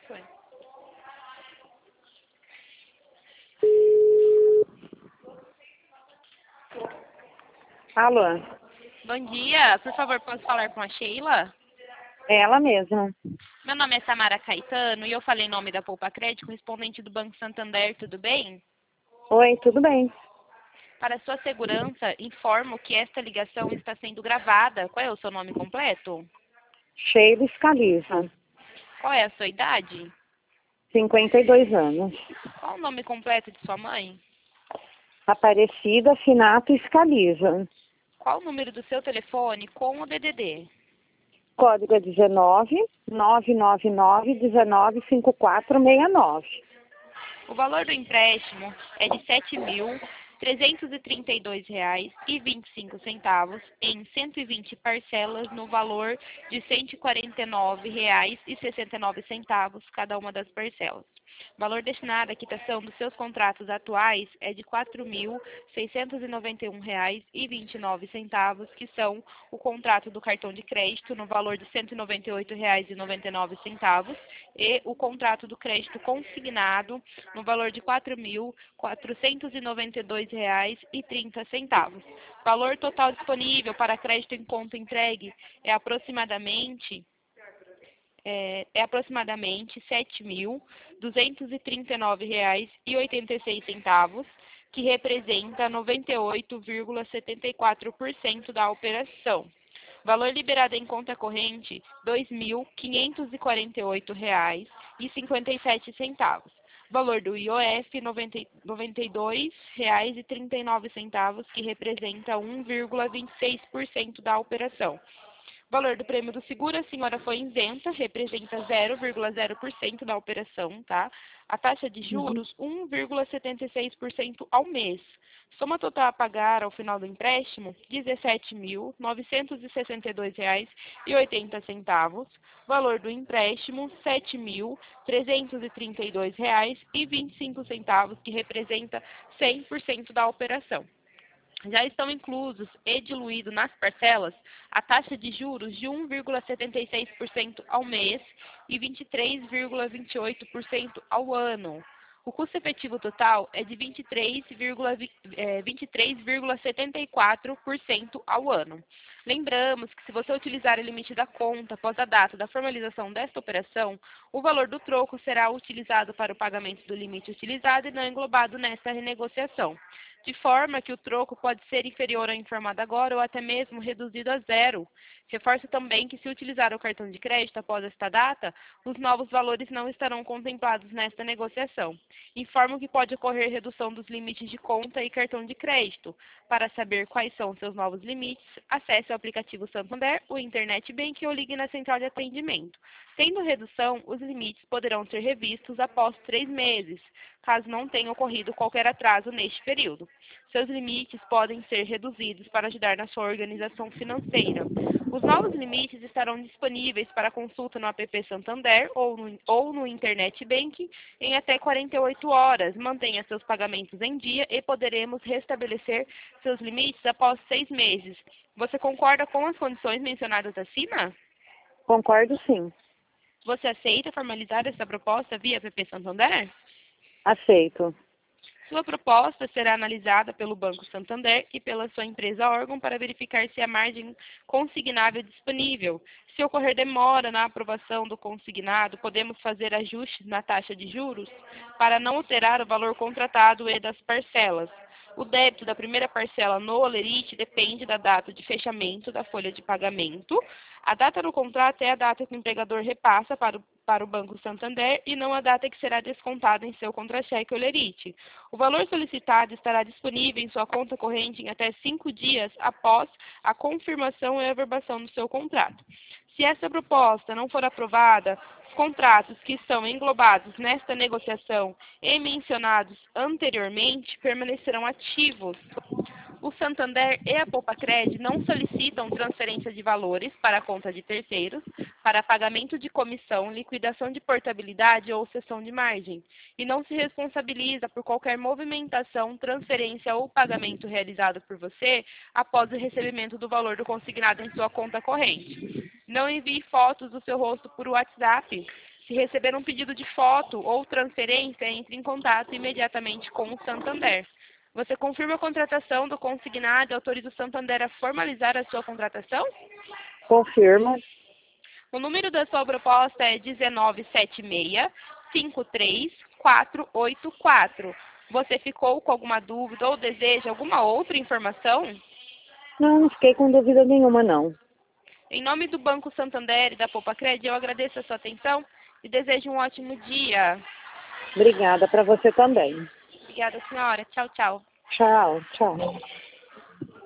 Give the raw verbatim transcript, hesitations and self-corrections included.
Foi. Alô, Bom dia, por favor, posso falar com a Sheila? é ela mesma. Meu nome é Samara Caetano e eu falei em nome da Poupa Crédito, correspondente do Banco Santander, tudo bem? Oi, tudo bem? Para sua segurança, informo que esta ligação está sendo gravada. Qual é o seu nome completo? Sheila Scalisa, Qual é a sua idade? cinquenta e dois anos. Qual o nome completo de sua mãe? Aparecida Finato Scalisa. Qual o número do seu telefone com o D D D? Código é dezenove, nove nove nove, dezenove, cinquenta e quatro sessenta e nove. O valor do empréstimo é de sete mil trezentos e trinta e dois reais e vinte e cinco centavos em cento e vinte parcelas no valor de cento e quarenta e nove reais e sessenta e nove centavos cada uma das parcelas. O valor destinado à quitação dos seus contratos atuais é de quatro mil seiscentos e noventa e um reais e vinte e nove centavos, que são o contrato do cartão de crédito no valor de cento e noventa e oito reais e noventa e nove centavos e o contrato do crédito consignado no valor de quatro mil quatrocentos e noventa e dois reais e trinta centavos. O valor total disponível para crédito em conta entregue é aproximadamente é, é aproximadamente sete mil duzentos e trinta e nove reais e oitenta e seis centavos, que representa noventa e oito vírgula setenta e quatro por cento da operação. Valor liberado em conta corrente, dois mil quinhentos e quarenta e oito reais e cinquenta e sete centavos. Valor do I O F, noventa, noventa e dois reais e trinta e nove centavos, que representa um vírgula vinte e seis por cento da operação. Valor do prêmio do seguro, a senhora foi isenta, representa zero vírgula zero por cento da operação, tá? A taxa de juros, um vírgula setenta e seis por cento ao mês. Soma total a pagar ao final do empréstimo, dezessete mil novecentos e sessenta e dois reais e oitenta centavos. Valor do empréstimo, sete mil trezentos e trinta e dois reais e vinte e cinco centavos, que representa cem por cento da operação. Já estão inclusos e diluídos nas parcelas a taxa de juros de um vírgula setenta e seis por cento ao mês e vinte e três vírgula vinte e oito por cento ao ano. O custo efetivo total é de vinte e três vírgula setenta e quatro por cento ao ano. Lembramos que, se você utilizar o limite da conta após a data da formalização desta operação, o valor do troco será utilizado para o pagamento do limite utilizado e não englobado nesta renegociação, de forma que o troco pode ser inferior ao informado agora ou até mesmo reduzido a zero. Reforço também que, se utilizar o cartão de crédito após esta data, os novos valores não estarão contemplados nesta negociação. Informo que pode ocorrer redução dos limites de conta e cartão de crédito. Para saber quais são seus novos limites, acesse o aplicativo Santander, o Internet Bank ou ligue na central de atendimento. Tendo redução, os limites poderão ser revistos após três meses, caso não tenha ocorrido qualquer atraso neste período. Seus limites podem ser reduzidos para ajudar na sua organização financeira. Os novos limites estarão disponíveis para consulta no app Santander ou no, ou no Internet Banking em até quarenta e oito horas. Mantenha seus pagamentos em dia e poderemos restabelecer seus limites após seis meses. Você concorda com as condições mencionadas acima? Concordo, sim. Você aceita formalizar essa proposta via app Santander? Aceito. Sua proposta será analisada pelo Banco Santander e pela sua empresa órgão para verificar se a margem consignável é disponível. Se ocorrer demora na aprovação do consignado, podemos fazer ajustes na taxa de juros para não alterar o valor contratado e das parcelas. O débito da primeira parcela no Olerite depende da data de fechamento da folha de pagamento. A data do contrato é a data que o empregador repassa para o, para o Banco Santander e não a data que será descontada em seu contra-cheque Olerite. O valor solicitado estará disponível em sua conta corrente em até cinco dias após a confirmação e averbação do seu contrato. Se essa proposta não for aprovada, os contratos que estão englobados nesta negociação e mencionados anteriormente permanecerão ativos. O Santander e a Poupa Crédito não solicitam transferência de valores para a conta de terceiros, para pagamento de comissão, liquidação de portabilidade ou cessão de margem, e não se responsabiliza por qualquer movimentação, transferência ou pagamento realizado por você após o recebimento do valor do consignado em sua conta corrente. Não envie fotos do seu rosto por WhatsApp, Se receber um pedido de foto ou transferência, entre em contato imediatamente com o Santander. Você confirma a contratação do consignado e autoriza o Santander a formalizar a sua contratação? Confirmo. O número da sua proposta é um nove sete seis, cinco três quatro oito quatro. Você ficou com alguma dúvida ou deseja alguma outra informação? Não, não fiquei com dúvida nenhuma, não. Em nome do Banco Santander e da Poupa-Cred, eu agradeço a sua atenção e desejo um ótimo dia. Obrigada para você também. Obrigada, senhora. Tchau, tchau. Tchau, tchau.